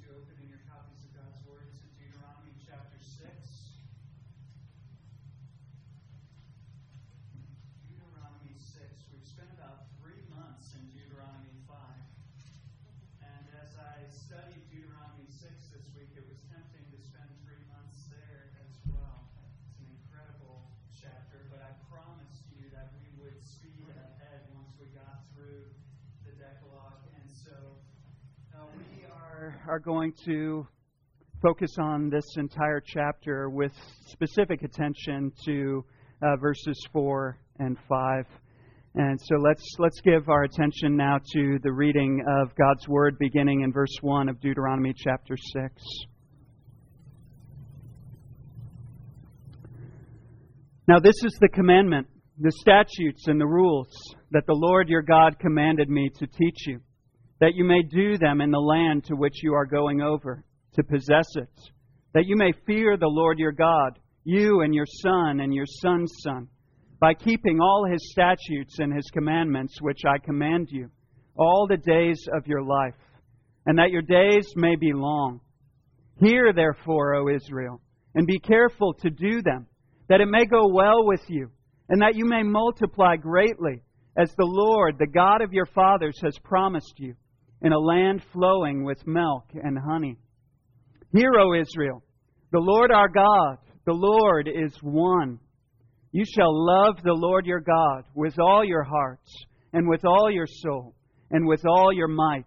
to open in your copies of God's Word to Deuteronomy chapter 6. Deuteronomy 6. We've spent about 3 months in Deuteronomy 5. And as I studied Deuteronomy 6 this week, it was tempting to spend 3 months there as well. It's an incredible chapter, but I promised you that we would speed ahead once we got through the Decalogue. And so we are going to focus on this entire chapter with specific attention to verses 4 and 5. And so let's give our attention now to the reading of God's Word beginning in verse 1 of Deuteronomy chapter 6. Now this is the commandment, the statutes and the rules that the Lord your God commanded me to teach you, that you may do them in the land to which you are going over, to possess it, that you may fear the Lord your God, you and your son and your son's son, by keeping all His statutes and His commandments which I command you, all the days of your life, and that your days may be long. Hear therefore, O Israel, and be careful to do them, that it may go well with you, and that you may multiply greatly, as the Lord, the God of your fathers, has promised you, in a land flowing with milk and honey. Hear, O Israel, the Lord our God, the Lord is one. You shall love the Lord your God with all your hearts, and with all your soul, and with all your might.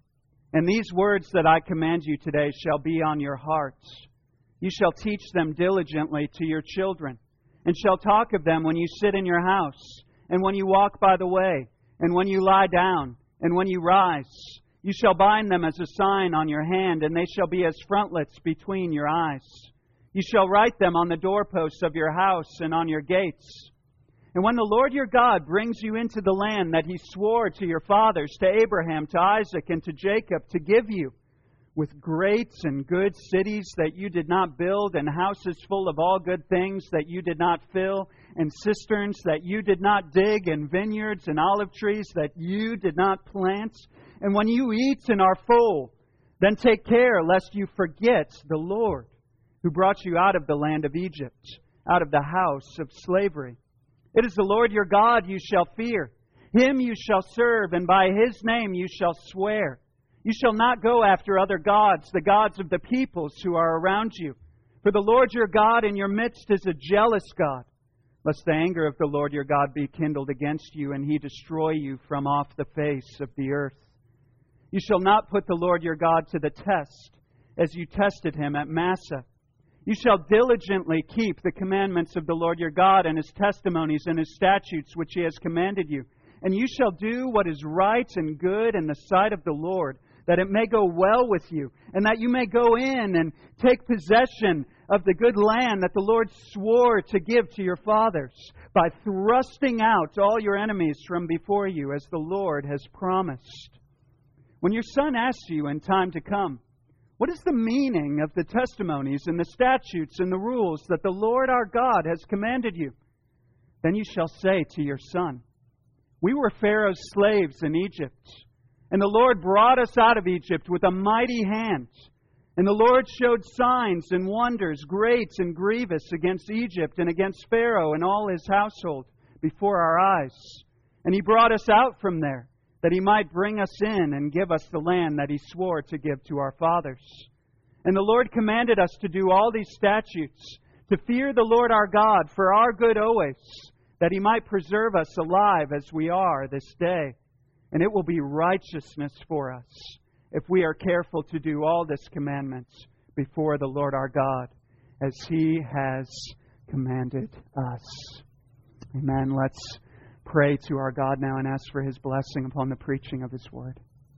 And these words that I command you today shall be on your hearts. You shall teach them diligently to your children, and shall talk of them when you sit in your house, and when you walk by the way, and when you lie down, and when you rise. You shall bind them as a sign on your hand, and they shall be as frontlets between your eyes. You shall write them on the doorposts of your house and on your gates. And when the Lord your God brings you into the land that He swore to your fathers, to Abraham, to Isaac, and to Jacob, to give you, with great and good cities that you did not build, and houses full of all good things that you did not fill, and cisterns that you did not dig, and vineyards and olive trees that you did not plant. And when you eat and are full, then take care lest you forget the Lord, who brought you out of the land of Egypt, out of the house of slavery. It is the Lord your God you shall fear. Him you shall serve, and by His name you shall swear. You shall not go after other gods, the gods of the peoples who are around you. For the Lord your God in your midst is a jealous God, lest the anger of the Lord your God be kindled against you, and He destroy you from off the face of the earth. You shall not put the Lord your God to the test, as you tested Him at Massah. You shall diligently keep the commandments of the Lord your God, and His testimonies and His statutes which He has commanded you. And you shall do what is right and good in the sight of the Lord, that it may go well with you, and that you may go in and take possession of the good land that the Lord swore to give to your fathers, by thrusting out all your enemies from before you, as the Lord has promised. When your son asks you in time to come, what is the meaning of the testimonies and the statutes and the rules that the Lord our God has commanded you? Then you shall say to your son, we were Pharaoh's slaves in Egypt, and the Lord brought us out of Egypt with a mighty hand. And the Lord showed signs and wonders, great and grievous, against Egypt and against Pharaoh and all his household before our eyes. And He brought us out from there, that He might bring us in and give us the land that He swore to give to our fathers. And the Lord commanded us to do all these statutes, to fear the Lord our God for our good always, that He might preserve us alive as we are this day. And it will be righteousness for us if we are careful to do all His commandments before the Lord our God, as He has commanded us. Amen. Let's pray to our God now and ask for His blessing upon the preaching of His Word.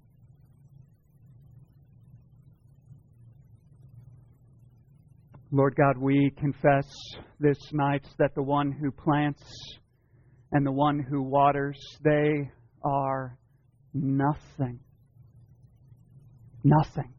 Lord God, we confess this night that the one who plants and the one who waters, they are nothing. Nothing.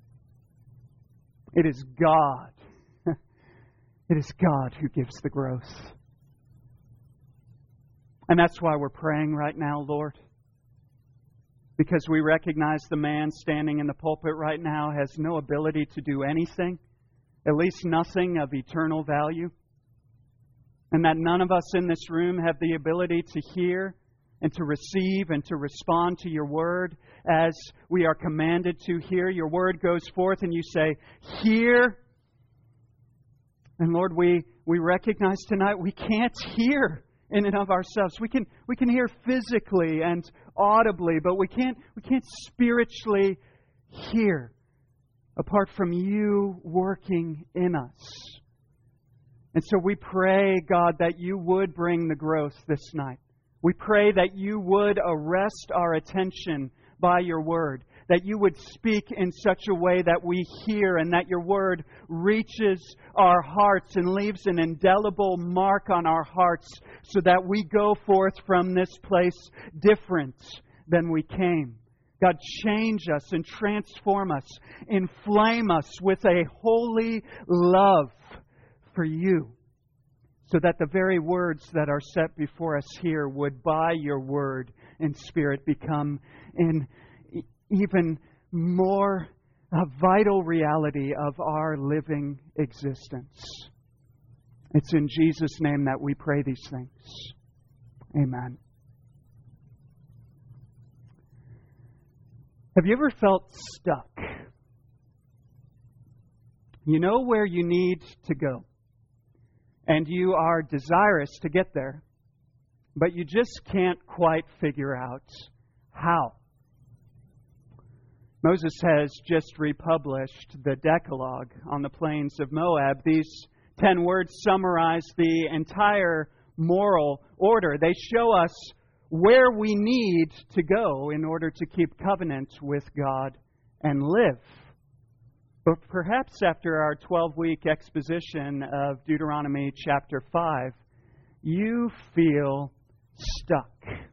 It is God. It is God who gives the growth. And that's why we're praying right now, Lord. because we recognize the man standing in the pulpit right now has no ability to do anything, at least nothing of eternal value, and that none of us in this room have the ability to hear and to receive and to respond to your word as we are commanded to hear. Your word goes forth and you say, hear. And Lord, we recognize tonight we can't hear in and of ourselves. We can hear physically and audibly, but we can't spiritually hear apart from you working in us. And so we pray, God, that you would bring the growth this night. We pray that you would arrest our attention by your word, that you would speak in such a way that we hear and that your word reaches our hearts and leaves an indelible mark on our hearts so that we go forth from this place different than we came. God, change us and transform us, inflame us with a holy love for you, so that the very words that are set before us here would, by your word and Spirit, become an even more a vital reality of our living existence. It's in Jesus' name that we pray these things. Amen. Have you ever felt stuck? You know where you need to go, and you are desirous to get there, but you just can't quite figure out how. Moses has just republished the Decalogue on the plains of Moab. These 10 words summarize the entire moral order. They show us where we need to go in order to keep covenant with God and live. But perhaps after our 12-week exposition of Deuteronomy chapter 5, you feel stuck.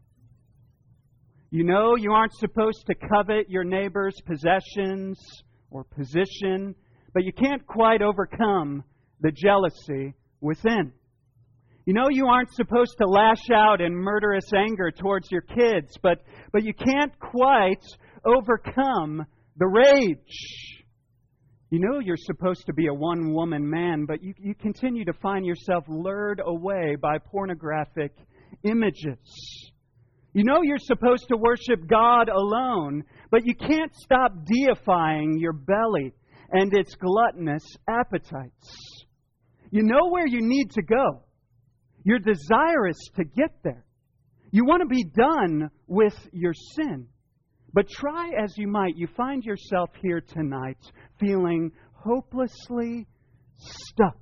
You know you aren't supposed to covet your neighbor's possessions or position, but you can't quite overcome the jealousy within. You know you aren't supposed to lash out in murderous anger towards your kids, but you can't quite overcome the rage. You know you're supposed to be a one-woman man, but you continue to find yourself lured away by pornographic images. You know you're supposed to worship God alone, but you can't stop deifying your belly and its gluttonous appetites. You know where you need to go. You're desirous to get there. You want to be done with your sin. But try as you might, you find yourself here tonight feeling hopelessly stuck.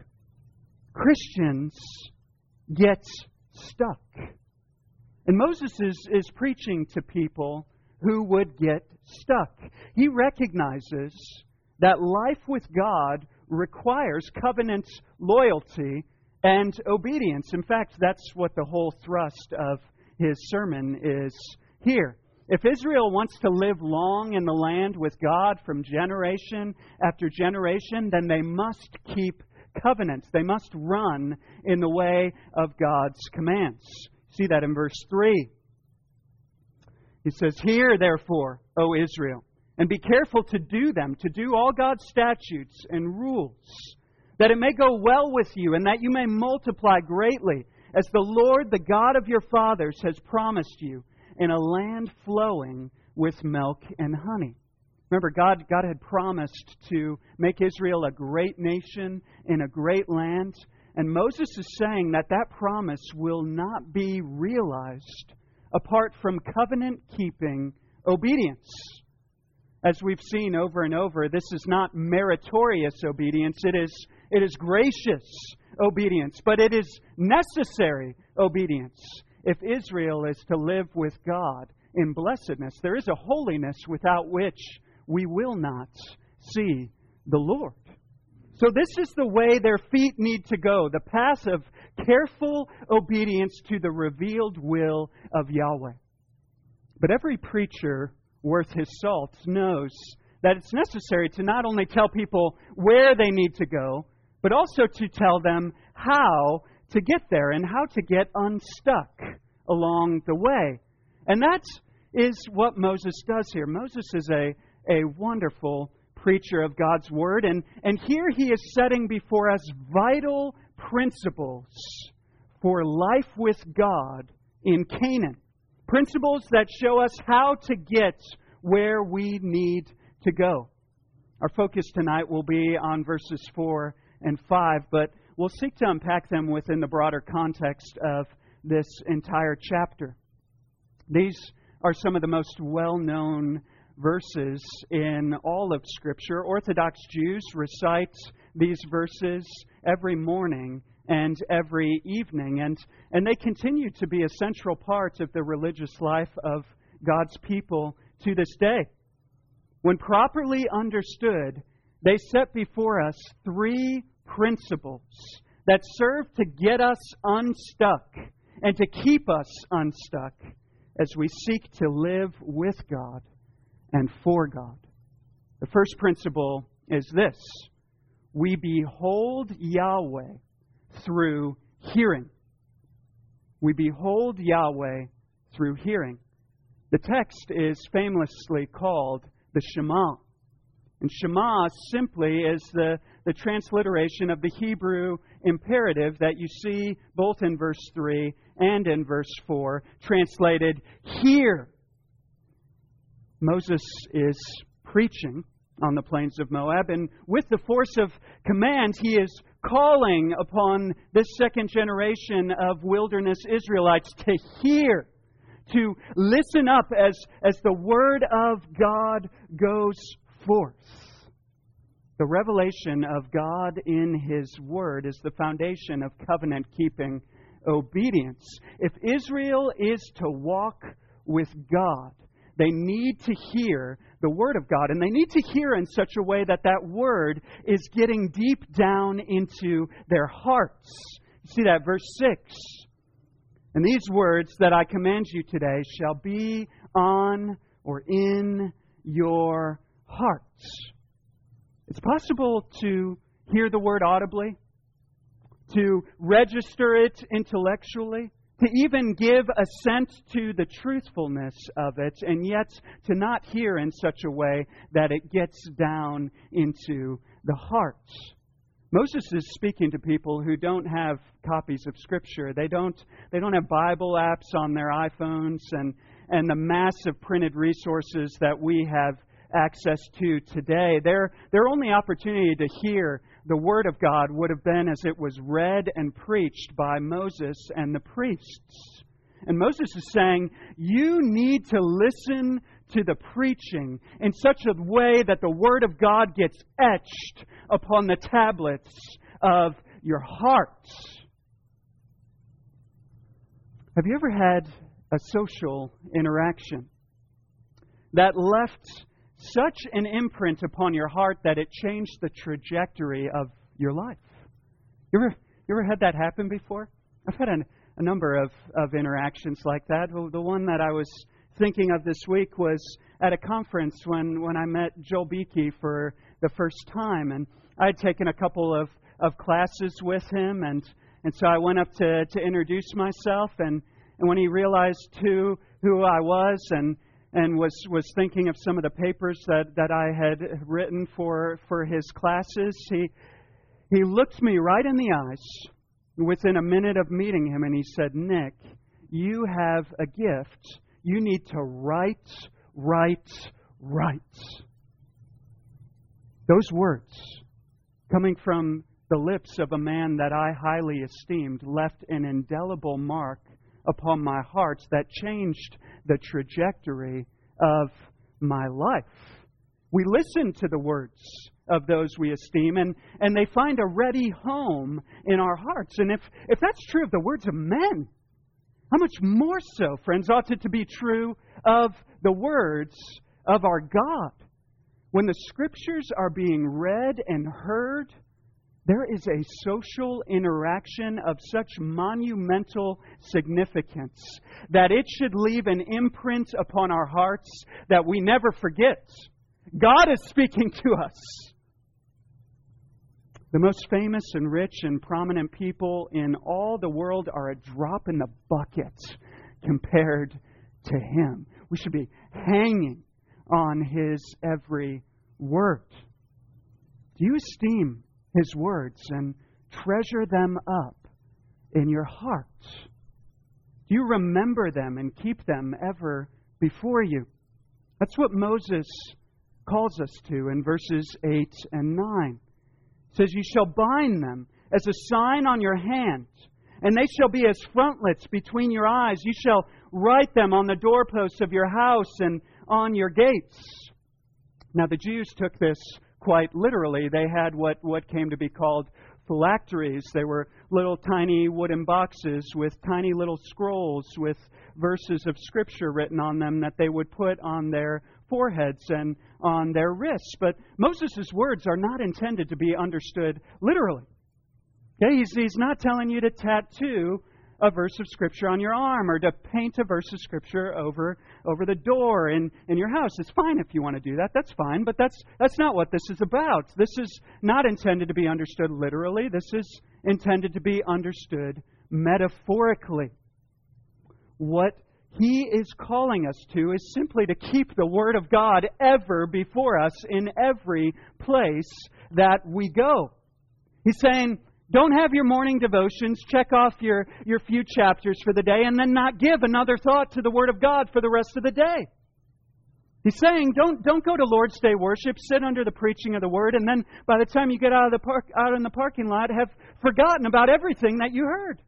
Christians get stuck. And Moses is preaching to people who would get stuck. He recognizes that life with God requires covenant loyalty and obedience. In fact, that's what the whole thrust of his sermon is here. If Israel wants to live long in the land with God from generation after generation, then they must keep covenants. They must run in the way of God's commands. See that in verse 3. He says, "Hear, therefore, O Israel, and be careful to do them, to do all God's statutes and rules, that it may go well with you, and that you may multiply greatly, as the Lord, the God of your fathers, has promised you, in a land flowing with milk and honey." Remember, God had promised to make Israel a great nation in a great land. And Moses is saying that that promise will not be realized apart from covenant-keeping obedience. As we've seen over and over, this is not meritorious obedience. It is gracious obedience, but it is necessary obedience. If Israel is to live with God in blessedness, there is a holiness without which we will not see the Lord. So this is the way their feet need to go, the path of careful obedience to the revealed will of Yahweh. But every preacher worth his salt knows that it's necessary to not only tell people where they need to go, but also to tell them how to get there and how to get unstuck along the way. And that is what Moses does here. Moses is a wonderful preacher of God's Word, and here he is setting before us vital principles for life with God in Canaan. Principles that show us how to get where we need to go. Our focus tonight will be on verses 4 and 5, but we'll seek to unpack them within the broader context of this entire chapter. These are some of the most well-known verses in all of Scripture. Orthodox Jews recite these verses every morning and every evening, and they continue to be a central part of the religious life of God's people to this day. When properly understood, they set before us three principles that serve to get us unstuck and to keep us unstuck as we seek to live with God and for God. The first principle is this: we behold Yahweh through hearing. We behold Yahweh through hearing. The text is famously called the Shema. And Shema simply is the transliteration of the Hebrew imperative that you see both in verse 3 and in verse 4, translated, hear. Moses is preaching on the plains of Moab, and with the force of command, he is calling upon this second generation of wilderness Israelites to hear, to listen up as the Word of God goes forth. The revelation of God in His Word is the foundation of covenant-keeping obedience. If Israel is to walk with God, they need to hear the Word of God. And they need to hear in such a way that that Word is getting deep down into their hearts. You see that, verse 6. And these words that I command you today shall be on or in your hearts. It's possible to hear the Word audibly, to register it intellectually, to even give assent to the truthfulness of it, and yet to not hear in such a way that it gets down into the hearts. Moses is speaking to people who don't have copies of Scripture. They don't have Bible apps on their iPhones and the massive printed resources that we have access to today. Their only opportunity to hear the Word of God would have been as it was read and preached by Moses and the priests. And Moses is saying, you need to listen to the preaching in such a way that the Word of God gets etched upon the tablets of your hearts. Have you ever had a social interaction that left such an imprint upon your heart that it changed the trajectory of your life? You ever had that happen before? I've had a number of interactions like that. The one that I was thinking of this week was at a conference when I met Joel Beakey for the first time. And I had taken a couple of classes with him, and so I went up to introduce myself, and when he realized who I was and was thinking of some of the papers that I had written for his classes, he looked me right in the eyes within a minute of meeting him, and he said, Nick, you have a gift. You need to write. Those words, coming from the lips of a man that I highly esteemed, left an indelible mark upon my heart that changed the trajectory of my life. We listen to the words of those we esteem, and they find a ready home in our hearts. And if that's true of the words of men, how much more so, friends, ought it to be true of the words of our God? When the Scriptures are being read and heard, there is a social interaction of such monumental significance that it should leave an imprint upon our hearts that we never forget. God is speaking to us. The most famous and rich and prominent people in all the world are a drop in the bucket compared to Him. We should be hanging on His every word. Do you esteem His words and treasure them up in your heart? Do you remember them and keep them ever before you? That's what Moses calls us to in verses 8 and 9. It says, "You shall bind them as a sign on your hand, and they shall be as frontlets between your eyes. You shall write them on the doorposts of your house and on your gates." Now, the Jews took this quite literally. They had what came to be called phylacteries. They were little tiny wooden boxes with tiny little scrolls with verses of Scripture written on them that they would put on their foreheads and on their wrists. But Moses' words are not intended to be understood literally. Okay, he's not telling you to tattoo a verse of Scripture on your arm or to paint a verse of Scripture over the door in your house. It's fine if you want to do that. That's fine, but that's not what this is about. This is not intended to be understood literally. This is intended to be understood metaphorically. What He is calling us to is simply to keep the Word of God ever before us in every place that we go. He's saying, don't have your morning devotions, check off your few chapters for the day, and then not give another thought to the Word of God for the rest of the day. He's saying, don't go to Lord's Day worship, sit under the preaching of the Word, and then by the time you get out in the parking lot, have forgotten about everything that you heard.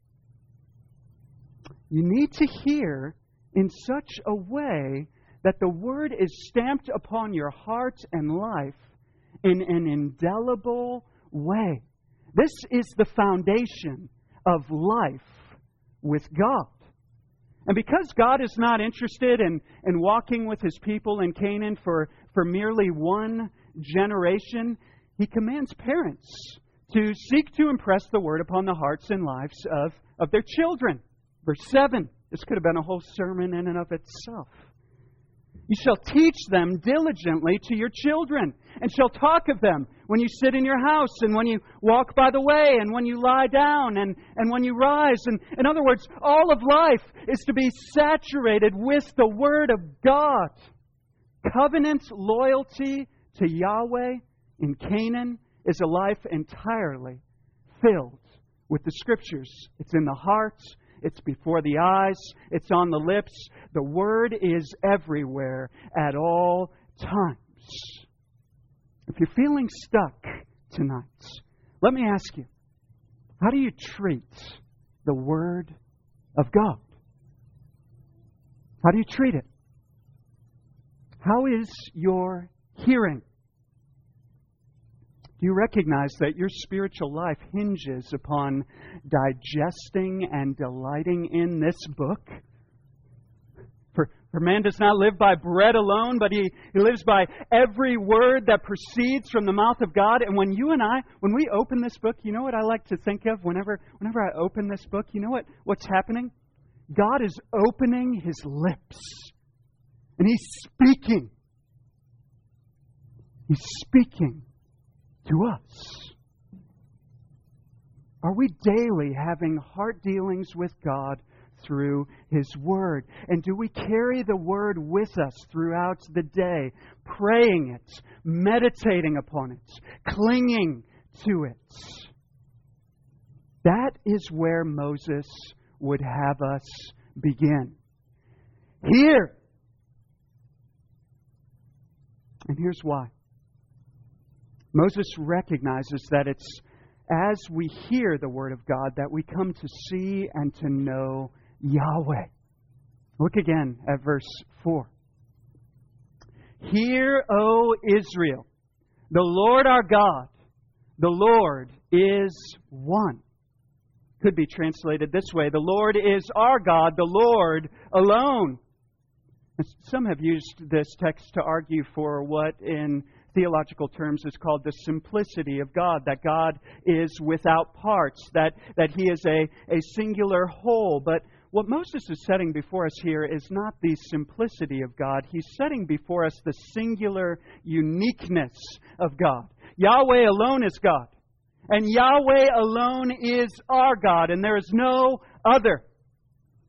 You need to hear in such a way that the Word is stamped upon your heart and life in an indelible way. This is the foundation of life with God. And because God is not interested in walking with His people in Canaan for merely one generation, He commands parents to seek to impress the Word upon the hearts and lives of their children. Verse 7. This could have been a whole sermon in and of itself. "You shall teach them diligently to your children, and shall talk of them when you sit in your house, and when you walk by the way, and when you lie down, and when you rise." And in other words, all of life is to be saturated with the Word of God. Covenant loyalty to Yahweh in Canaan is a life entirely filled with the Scriptures. It's in the heart. It's before the eyes. It's on the lips. The Word is everywhere at all times. If you're feeling stuck tonight, let me ask you, how do you treat the Word of God? How do you treat it? How is your hearing? Do you recognize that your spiritual life hinges upon digesting and delighting in this book? For man does not live by bread alone, but he lives by every word that proceeds from the mouth of God. And when we open this book, you know what I like to think of whenever I open this book? You know what's happening? God is opening His lips. And He's speaking. He's speaking to us. Are we daily having heart dealings with God through His Word? And do we carry the Word with us throughout the day, praying it, meditating upon it, clinging to it? That is where Moses would have us begin. Hear! And here's why. Moses recognizes that it's as we hear the Word of God that we come to see and to know Yahweh. Look again at verse 4. "Hear, O Israel, the Lord our God, the Lord is one." Could be translated this way: the Lord is our God, the Lord alone. Some have used this text to argue for what in theological terms is called the simplicity of God, that God is without parts, that He is a singular whole. But what Moses is setting before us here is not the simplicity of God. He's setting before us the singular uniqueness of God. Yahweh alone is God, and Yahweh alone is our God, and there is no other.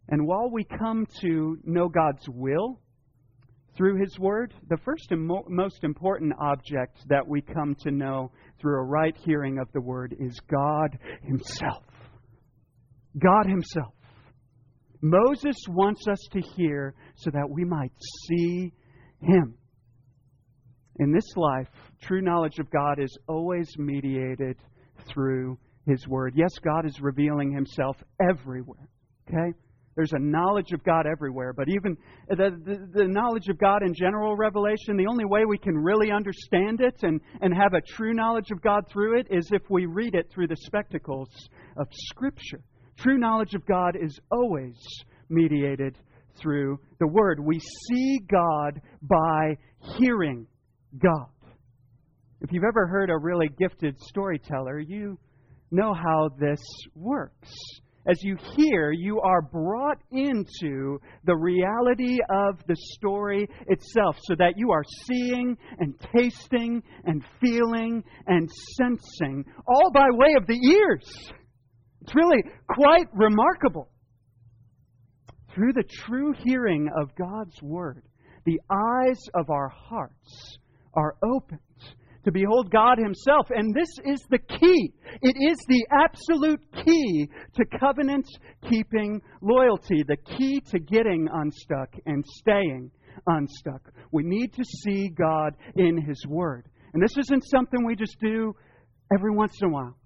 And while we come to know God's will through His Word, the first and most important object that we come to know through a right hearing of the Word is God Himself. God Himself. Moses wants us to hear so that we might see Him. In this life, true knowledge of God is always mediated through His Word. Yes, God is revealing Himself everywhere. Okay? There's a knowledge of God everywhere. But even the knowledge of God in general revelation, the only way we can really understand it and have a true knowledge of God through it is if we read it through the spectacles of Scripture. True knowledge of God is always mediated through the Word. We see God by hearing God. If you've ever heard a really gifted storyteller, you know how this works. As you hear, you are brought into the reality of the story itself so that you are seeing and tasting and feeling and sensing, all by way of the ears. It's really quite remarkable. Through the true hearing of God's Word, the eyes of our hearts are opened to behold God Himself. And this is the key. It is the absolute key to covenant-keeping loyalty, the key to getting unstuck and staying unstuck. We need to see God in His Word. And this isn't something we just do every once in a while.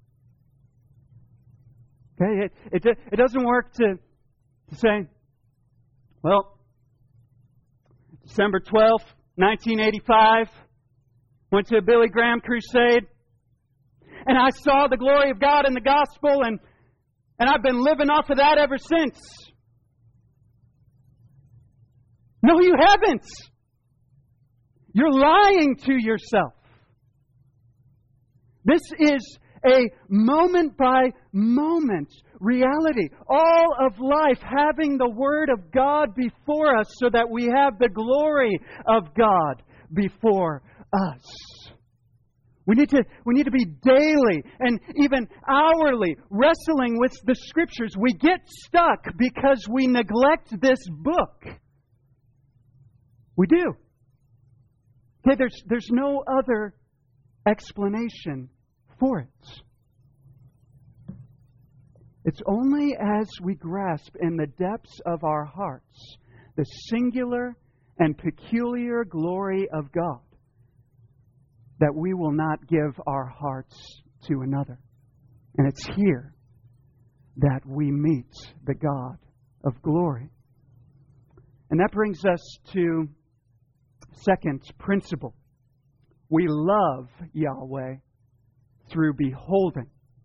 Okay? It doesn't work to say, well, December 12th, 1985, went to a Billy Graham crusade, and I saw the glory of God in the gospel, and I've been living off of that ever since. No, you haven't. You're lying to yourself. This is a moment-by-moment reality. All of life having the Word of God before us so that we have the glory of God before us. We need to be daily and even hourly wrestling with the Scriptures. We get stuck because we neglect this book. We do. Okay, there's no other explanation for it. It's only as we grasp in the depths of our hearts the singular and peculiar glory of God that we will not give our hearts to another. And it's here that we meet the God of glory. And that brings us to second principle. We love Yahweh through beholding.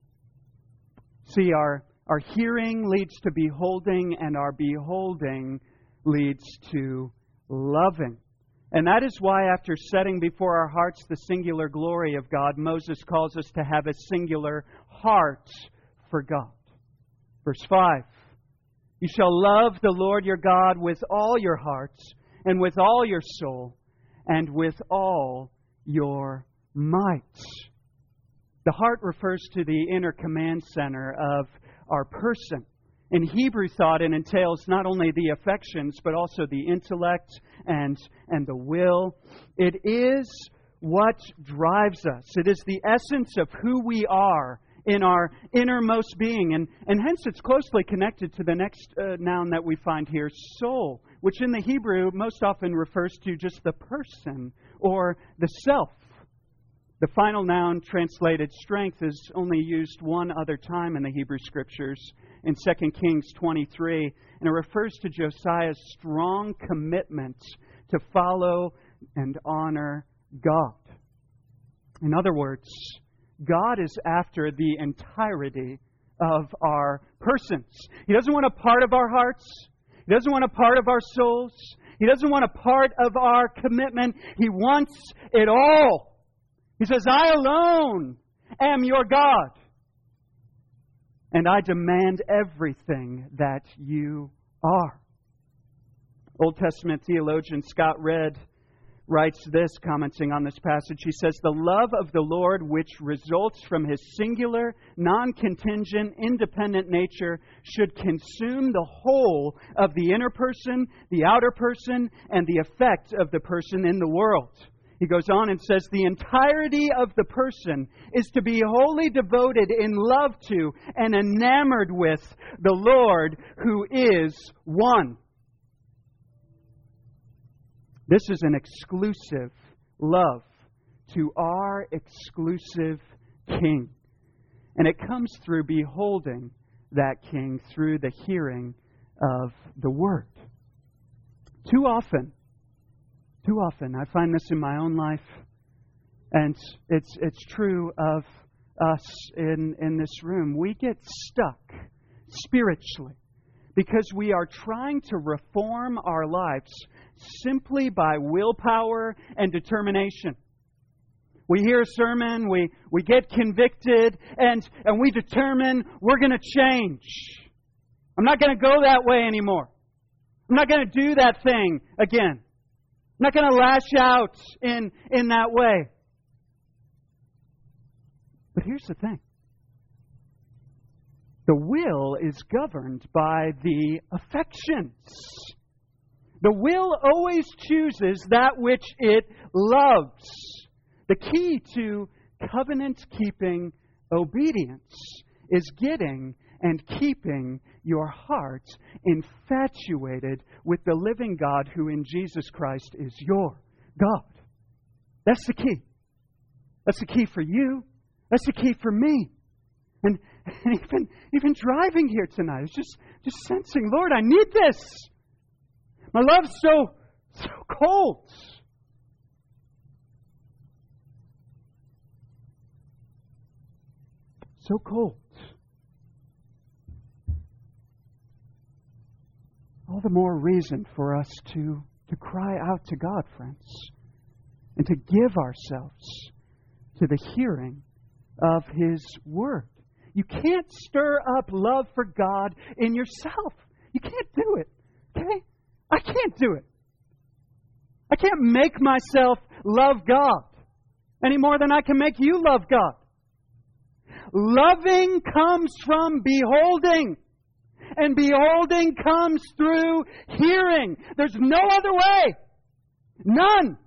See, our hearing leads to beholding, and our beholding leads to loving. And that is why, after setting before our hearts the singular glory of God, Moses calls us to have a singular heart for God. Verse 5, you shall love the Lord your God with all your heart, and with all your soul, and with all your might. The heart refers to the inner command center of our person. In Hebrew thought, it entails not only the affections, but also the intellect and the will. It is what drives us. It is the essence of who we are in our innermost being. And hence it's closely connected to the next noun that we find here, soul, which in the Hebrew most often refers to just the person or the self. The final noun, translated strength, is only used one other time in the Hebrew Scriptures, in 2 Kings 23, and it refers to Josiah's strong commitment to follow and honor God. In other words, God is after the entirety of our persons. He doesn't want a part of our hearts. He doesn't want a part of our souls. He doesn't want a part of our commitment. He wants it all. He says, I alone am your God, and I demand everything that you are. Old Testament theologian Scott Redd writes this, commenting on this passage. He says, "The love of the Lord, which results from His singular, non-contingent, independent nature, should consume the whole of the inner person, the outer person, and the effect of the person in the world." He goes on and says, "The entirety of the person is to be wholly devoted in love to and enamored with the Lord, who is one." This is an exclusive love to our exclusive King. And it comes through beholding that King through the hearing of the Word. Too often, I find this in my own life, and it's true of us in this room. We get stuck spiritually because we are trying to reform our lives simply by willpower and determination. We hear a sermon, we get convicted, and we determine we're going to change. I'm not going to go that way anymore. I'm not going to do that thing again. I'm not going to lash out in that way. But here's the thing. The will is governed by the affections. The will always chooses that which it loves. The key to covenant-keeping obedience is getting and keeping your heart infatuated with the living God who in Jesus Christ is your God. That's the key. That's the key for you. That's the key for me. And even driving here tonight, it's just sensing, Lord, I need this. My love's so cold. So cold. All the more reason for us to cry out to God, friends, and to give ourselves to the hearing of His Word. You can't stir up love for God in yourself. You can't do it. Okay? I can't do it. I can't make myself love God any more than I can make you love God. Loving comes from beholding. And beholding comes through hearing. There's no other way. None.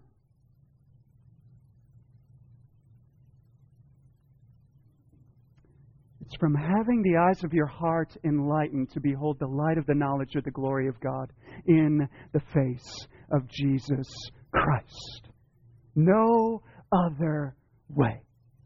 It's from having the eyes of your heart enlightened to behold the light of the knowledge of the glory of God in the face of Jesus Christ. No other way.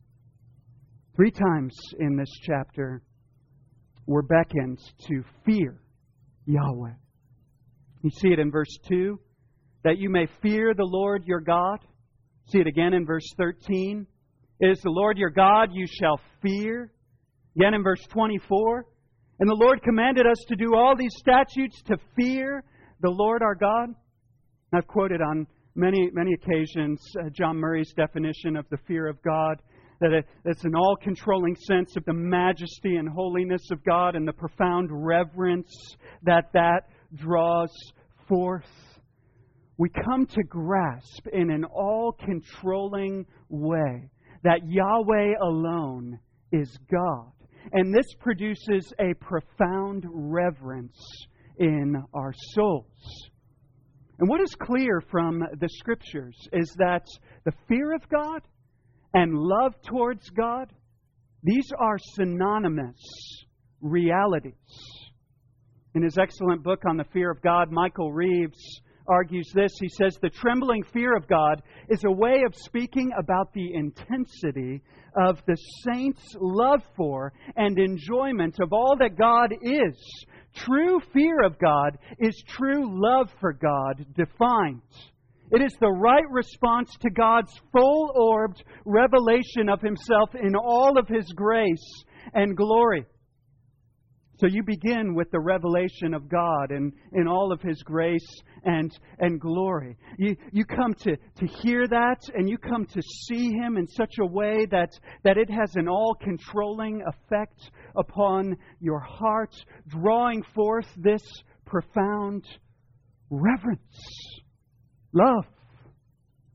3 times in this chapter, we're beckoned to fear Yahweh. You see it in verse 2, that you may fear the Lord your God. See it again in verse 13. It is the Lord your God you shall fear. Again in verse 24. And the Lord commanded us to do all these statutes to fear the Lord our God. I've quoted on many occasions John Murray's definition of the fear of God. That it's an all-controlling sense of the majesty and holiness of God and the profound reverence that draws forth. We come to grasp in an all-controlling way that Yahweh alone is God. And this produces a profound reverence in our souls. And what is clear from the Scriptures is that the fear of God and love towards God, these are synonymous realities. In his excellent book on the fear of God, Michael Reeves argues this. He says, the trembling fear of God is a way of speaking about the intensity of the saints' love for and enjoyment of all that God is. True fear of God is true love for God defined. It is the right response to God's full-orbed revelation of Himself in all of His grace and glory. So you begin with the revelation of God in all of His grace and glory. You come to hear that, and you come to see Him in such a way that it has an all-controlling effect upon your heart, drawing forth this profound reverence. Love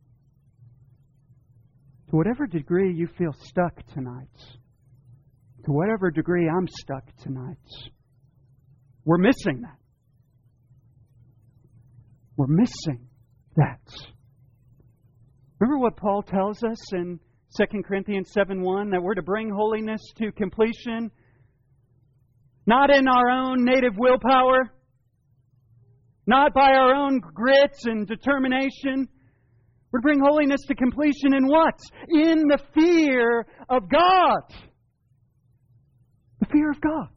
To whatever degree you feel stuck tonight, to whatever degree I'm stuck tonight, we're missing that. We're missing that. Remember what Paul tells us in 2 Corinthians 7:1, that we're to bring holiness to completion, not in our own native willpower, not by our own grit and determination. We're to bring holiness to completion in what? In the fear of God. The fear of God.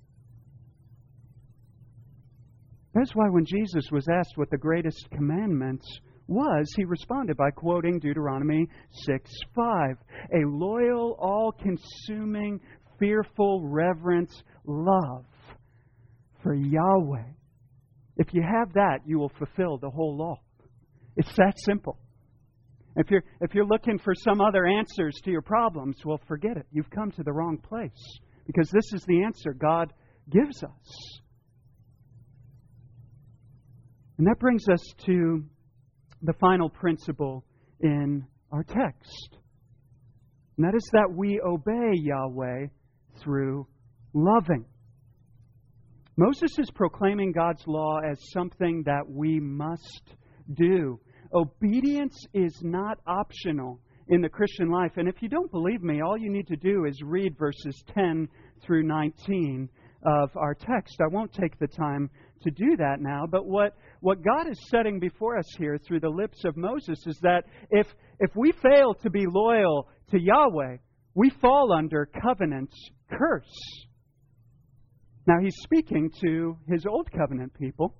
That's why when Jesus was asked what the greatest commandment was, He responded by quoting Deuteronomy 6:5. A loyal, all-consuming, fearful, reverent love for Yahweh. If you have that, you will fulfill the whole law. It's that simple. If you're looking for some other answers to your problems, well, forget it. You've come to the wrong place. Because this is the answer God gives us. And that brings us to the final principle in our text. And that is that we obey Yahweh through loving. Moses is proclaiming God's law as something that we must do. Obedience is not optional in the Christian life. And if you don't believe me, all you need to do is read verses 10 through 19 of our text. I won't take the time to do that now, but what God is setting before us here through the lips of Moses is that if we fail to be loyal to Yahweh, we fall under covenant curse. Now, He's speaking to His Old Covenant people.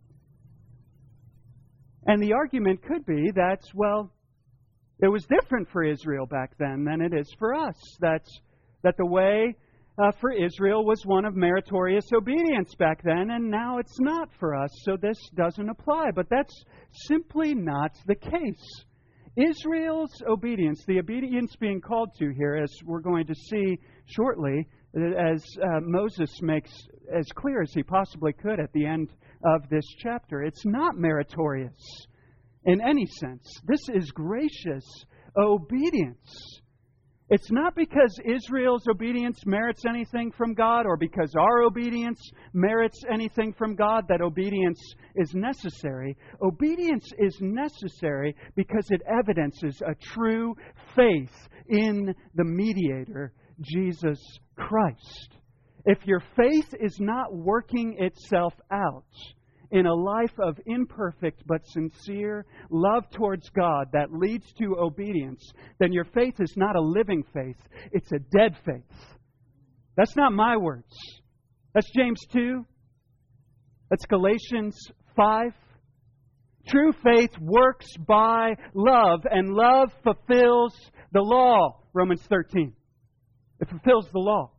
And the argument could be that, well, it was different for Israel back then than it is for us. That the way for Israel was one of meritorious obedience back then, and now it's not for us, so this doesn't apply. But that's simply not the case. Israel's obedience, the obedience being called to here, as we're going to see shortly, as Moses makes as clear as he possibly could at the end of this chapter, it's not meritorious in any sense. This is gracious obedience. It's not because Israel's obedience merits anything from God or because our obedience merits anything from God that obedience is necessary. Obedience is necessary because it evidences a true faith in the mediator, Jesus Christ. If your faith is not working itself out in a life of imperfect but sincere love towards God that leads to obedience, then your faith is not a living faith. It's a dead faith. That's not my words. That's James 2. That's Galatians 5. True faith works by love, and love fulfills the law. Romans 13. It fulfills the law.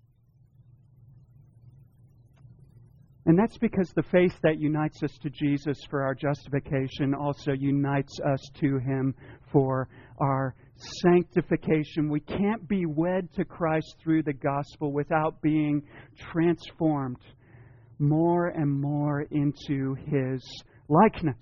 And that's because the faith that unites us to Jesus for our justification also unites us to Him for our sanctification. We can't be wed to Christ through the gospel without being transformed more and more into His likeness.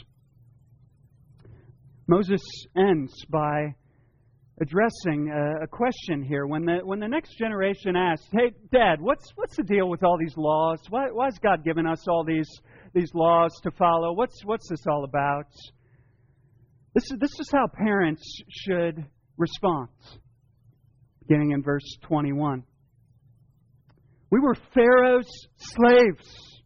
Moses ends by addressing a question here. When the next generation asks, "Hey, Dad, what's the deal with all these laws? Why has God given us all these laws to follow? What's this all about?" This is how parents should respond. Beginning in verse 21. We were Pharaoh's slaves.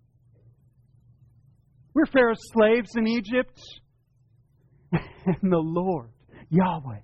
We were Pharaoh's slaves in Egypt. And the Lord, Yahweh,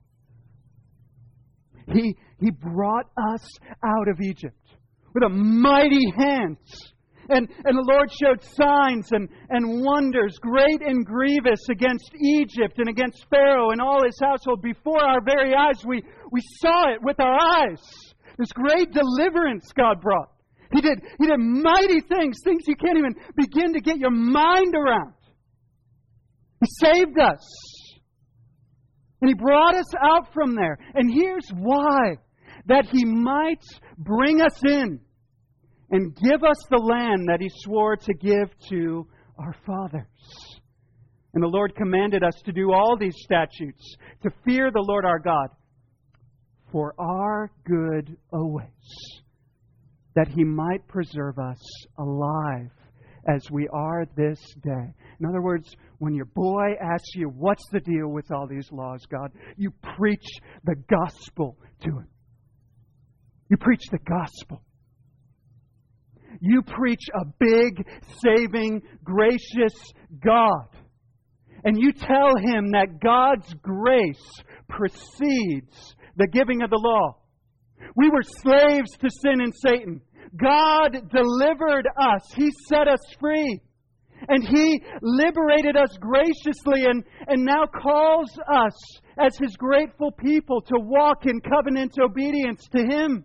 He brought us out of Egypt with a mighty hand. And the Lord showed signs and wonders, great and grievous, against Egypt and against Pharaoh and all his household before our very eyes. We saw it with our eyes. This great deliverance God brought. He did mighty things you can't even begin to get your mind around. He saved us. And He brought us out from there. And here's why. That He might bring us in and give us the land that He swore to give to our fathers. And the Lord commanded us to do all these statutes, to fear the Lord our God, for our good always, that He might preserve us alive as we are this day. In other words, when your boy asks you, what's the deal with all these laws, God? You preach the gospel to him. You preach the gospel. You preach a big, saving, gracious God. And you tell him that God's grace precedes the giving of the law. We were slaves to sin and Satan. God delivered us. He set us free. And He liberated us graciously and now calls us as His grateful people to walk in covenant obedience to Him.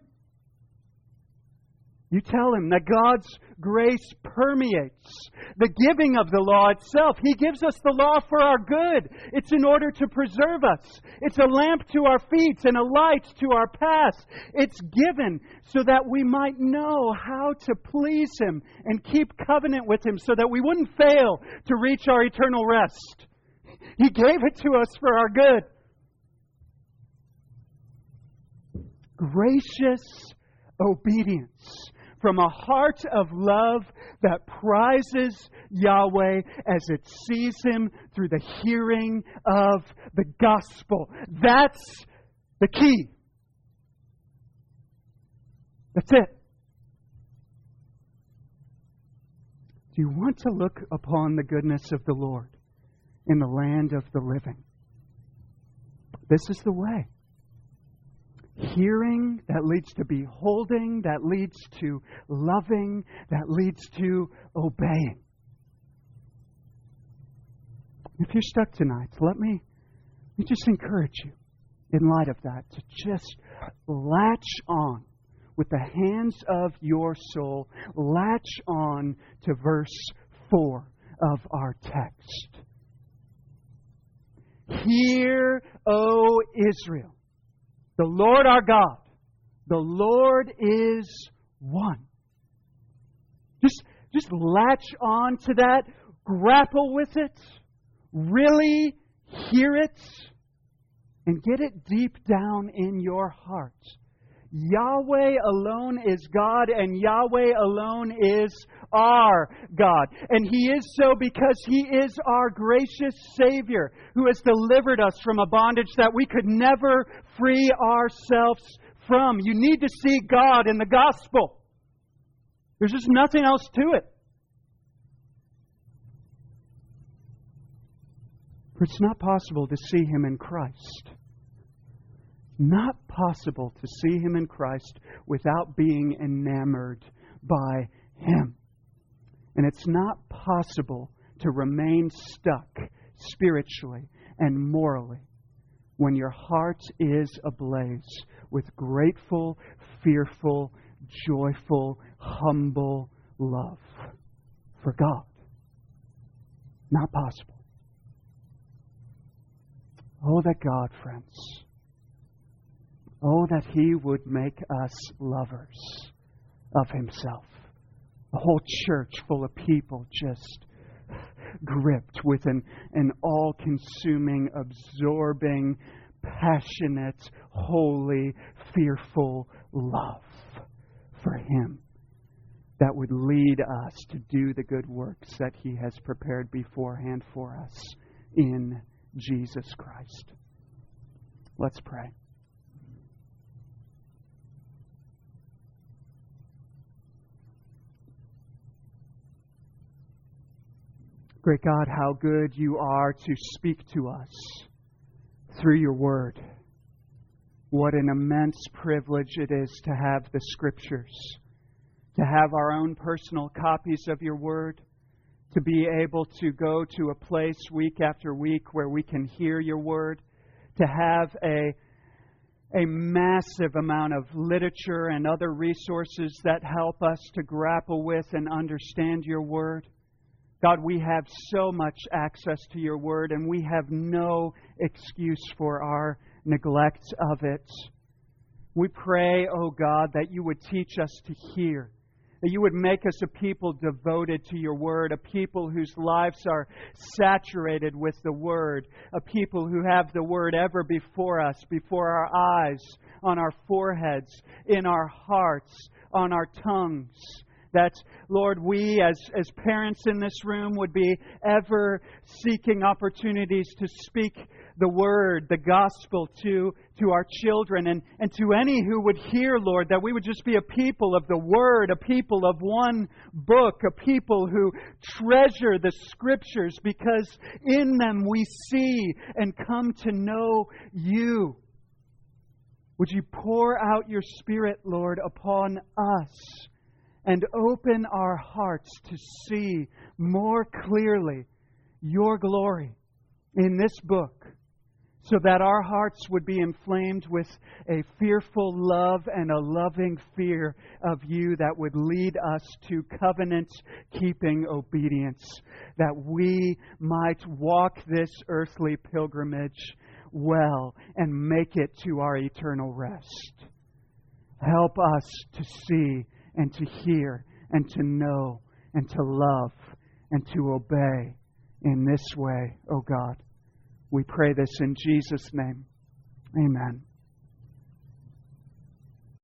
You tell him that God's grace permeates the giving of the law itself. He gives us the law for our good. It's in order to preserve us. It's a lamp to our feet and a light to our path. It's given so that we might know how to please Him and keep covenant with Him so that we wouldn't fail to reach our eternal rest. He gave it to us for our good. Gracious obedience from a heart of love that prizes Yahweh as it sees Him through the hearing of the gospel. That's the key. That's it. Do you want to look upon the goodness of the Lord in the land of the living? This is the way. Hearing that leads to beholding, that leads to loving, that leads to obeying. If you're stuck tonight, let me just encourage you, in light of that, to just latch on with the hands of your soul. Latch on to verse 4 of our text. Hear, O Israel. The Lord our God, the Lord is one. Just latch on to that, grapple with it, really hear it, and get it deep down in your heart. Yahweh alone is God, and Yahweh alone is our God. And He is so because He is our gracious Savior who has delivered us from a bondage that we could never free ourselves from. You need to see God in the gospel. There's just nothing else to it. For it's not possible to see Him in Christ. Not possible to see Him in Christ without being enamored by Him. And it's not possible to remain stuck spiritually and morally when your heart is ablaze with grateful, fearful, joyful, humble love for God. Not possible. Oh, that God, friends, oh, that He would make us lovers of Himself. A whole church full of people just gripped with an all-consuming, absorbing, passionate, holy, fearful love for Him that would lead us to do the good works that He has prepared beforehand for us in Jesus Christ. Let's pray. Great God, how good You are to speak to us through Your Word. What an immense privilege it is to have the Scriptures, to have our own personal copies of Your Word, to be able to go to a place week after week where we can hear Your Word, to have a massive amount of literature and other resources that help us to grapple with and understand Your Word. God, we have so much access to Your Word, and we have no excuse for our neglect of it. We pray, oh God, that You would teach us to hear that You would make us a people devoted to Your Word, a people whose lives are saturated with the Word, a people who have the Word ever before us, before our eyes, on our foreheads, in our hearts, on our tongues. That, Lord, we as parents in this room would be ever seeking opportunities to speak the Word, the Gospel to our children and to any who would hear, Lord, that we would just be a people of the Word, a people of one book, a people who treasure the Scriptures because in them we see and come to know You. Would You pour out Your Spirit, Lord, upon us and open our hearts to see more clearly Your glory in this book, so that our hearts would be inflamed with a fearful love and a loving fear of You that would lead us to covenant-keeping obedience, that we might walk this earthly pilgrimage well and make it to our eternal rest. Help us to see and to hear and to know and to love and to obey in this way, O God. We pray this in Jesus' name. Amen.